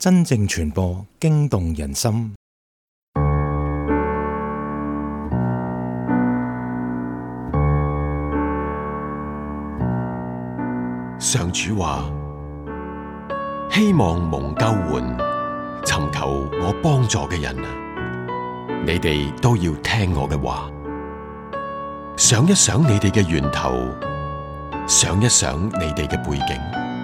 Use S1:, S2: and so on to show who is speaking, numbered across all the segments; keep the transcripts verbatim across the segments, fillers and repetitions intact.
S1: 真正傳播，驚動人心。
S2: 上主話：希望蒙救援、尋求我幫助嘅人啊，你哋都要聽我嘅話。想一想你哋嘅源頭，想一想你哋嘅背景。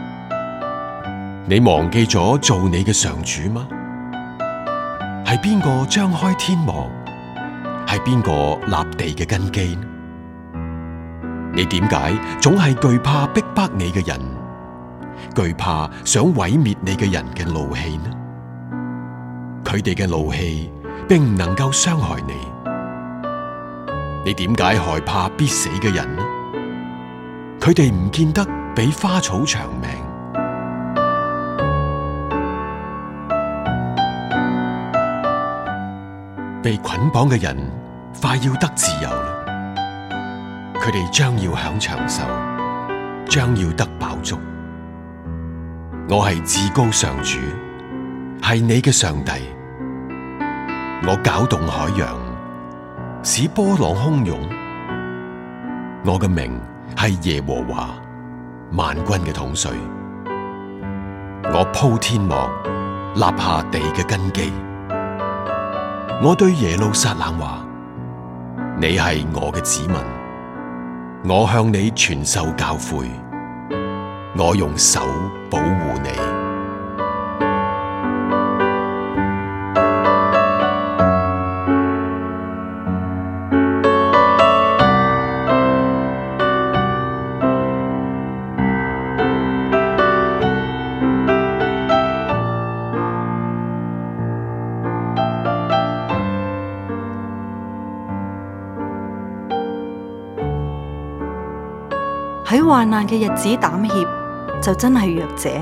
S2: 你忘記咗做你嘅上主嗎？係邊個張開天幕？係邊個立地嘅根基呢？你點解總係懼怕逼迫你嘅人，懼怕想毀滅你嘅人嘅怒氣呢？佢哋嘅怒氣並唔能夠傷害你。你點解害怕必死嘅人呢？佢哋唔見得比花草長命。被捆綁嘅人快要得自由啦，佢哋將要享長壽，將要得飽足。我係至高上主，係你嘅上帝。我攪動海洋，使波浪洶湧。我嘅名係耶和華，萬軍嘅統帥。我鋪天幕，立下地嘅根基。我對耶路撒冷話：你係我嘅子民，我向你傳授教誨，我用手保護你。
S3: 喺患難嘅日子膽怯，就真係弱者。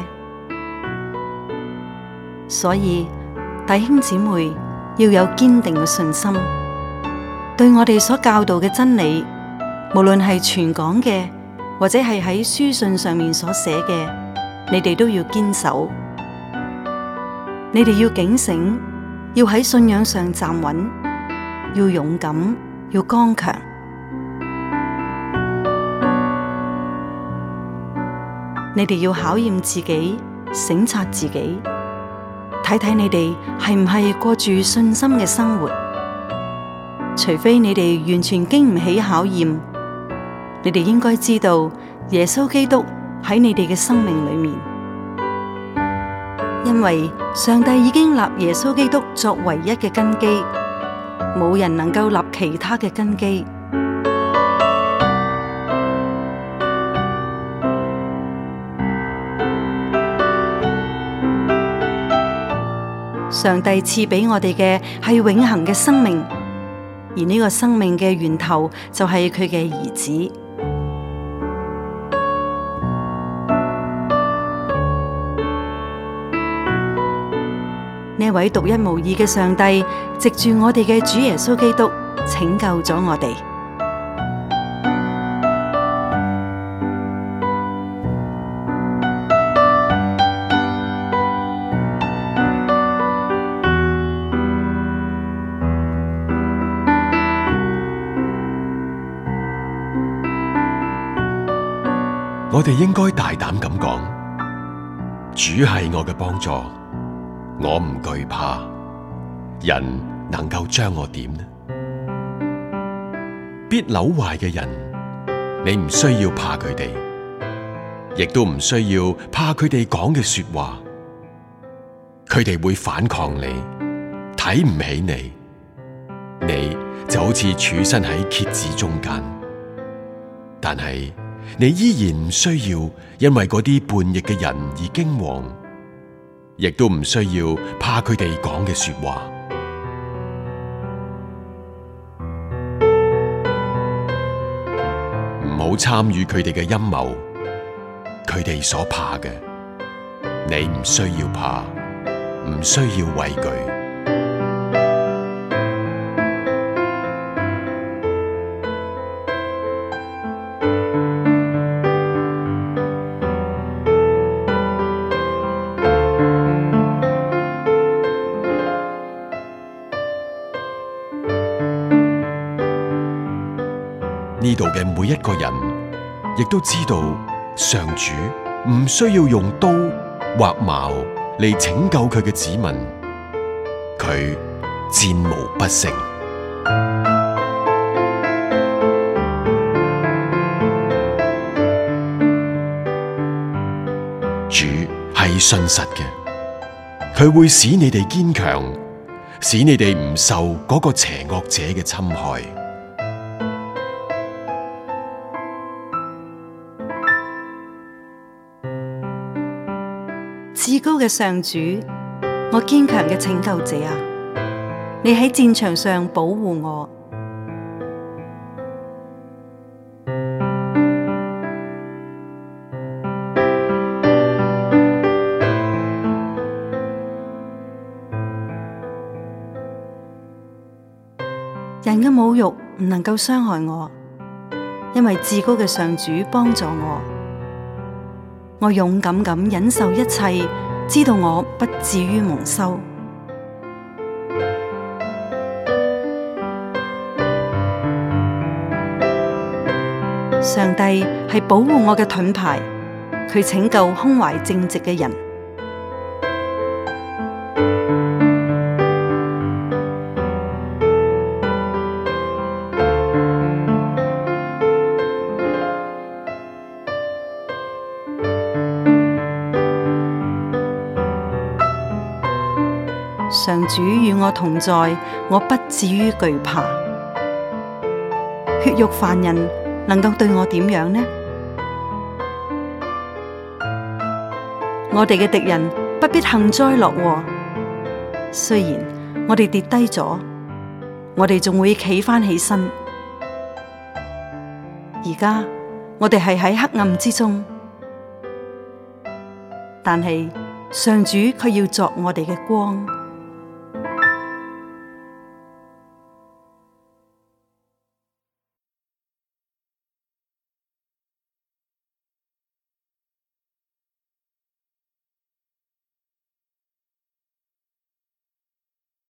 S3: 所以弟兄姊妹要有堅定嘅信心，對我哋所教導嘅真理，無論係傳講嘅，或者係喺書信上面所寫嘅，你哋都要堅守。你哋要警醒，要喺信仰上站穩，要勇敢，要剛強。你哋要考驗自己，省察自己，睇睇你哋係唔係過住信心嘅生活。除非你哋完全經唔起考驗，你哋應該知道耶穌基督喺你哋嘅生命裏面，因為上帝已經立耶穌基督作唯一嘅根基，冇人能夠立其他嘅根基。上帝賜俾我哋嘅係永恆嘅生命，而呢個生命嘅源頭就係佢嘅兒子。呢位獨一無二嘅上帝，藉住我哋嘅主耶穌基督，拯救咗我哋。
S2: 我哋應該大膽咁講，主係我嘅幫助，我唔懼怕，人能夠將我點呢？必朽壞嘅人，你唔需要怕佢哋，亦都唔需要怕佢哋講嘅說話。佢哋會反抗你，睇唔起你，你就好似處身喺蠍子中間，但係你依然唔需要因為嗰啲叛逆嘅人而驚惶，亦都唔需要怕佢哋講嘅說話。唔好參與佢哋嘅陰謀，佢哋所怕嘅，你唔需要怕，唔需要畏懼。 呢度嘅每一個人，亦都知道上主唔需要用刀或矛嚟拯救佢嘅子民，佢戰無不勝。主係信實嘅，佢會使你哋堅強，使你哋唔受嗰個邪惡者嘅侵害。
S3: 至高嘅上主，我堅強嘅拯救者啊，你喺戰場上保護我。人嘅侮辱唔能夠傷害我，因為至高嘅上主幫助我。我勇敢咁忍受一切，知道我不至於蒙羞。上帝係保護我嘅盾牌，佢拯救胸懷正直嘅人。上主與我同在，我不至於懼怕。血肉凡人能夠對我點樣呢？我哋嘅敵人不必幸災樂禍。雖然我哋跌低咗，我哋仲會企返起身。而家我哋係喺黑暗之中，但係上主卻要作我哋嘅光。